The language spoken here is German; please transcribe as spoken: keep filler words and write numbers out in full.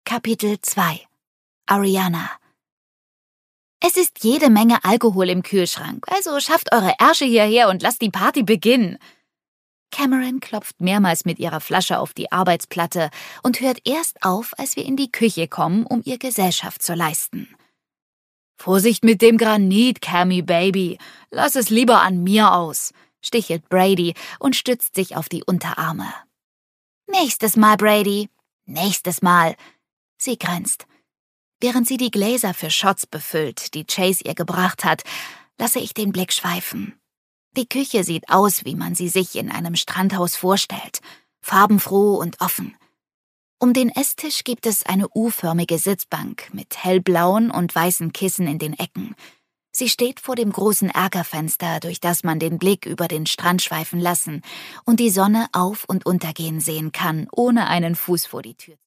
Kapitel zwei. Ariana. Es ist jede Menge Alkohol im Kühlschrank, also schafft eure Ärsche hierher und lasst die Party beginnen. Cameron klopft mehrmals mit ihrer Flasche auf die Arbeitsplatte und hört erst auf, als wir in die Küche kommen, um ihr Gesellschaft zu leisten. »Vorsicht mit dem Granit, Cammy Baby. Lass es lieber an mir aus«, stichelt Brady und stützt sich auf die Unterarme. »Nächstes Mal, Brady. Nächstes Mal.« Sie grinst. Während sie die Gläser für Shots befüllt, die Chase ihr gebracht hat, lasse ich den Blick schweifen. Die Küche sieht aus, wie man sie sich in einem Strandhaus vorstellt, farbenfroh und offen. Um den Esstisch gibt es eine U-förmige Sitzbank mit hellblauen und weißen Kissen in den Ecken. Sie steht vor dem großen Erkerfenster, durch das man den Blick über den Strand schweifen lassen und die Sonne auf- und untergehen sehen kann, ohne einen Fuß vor die Tür.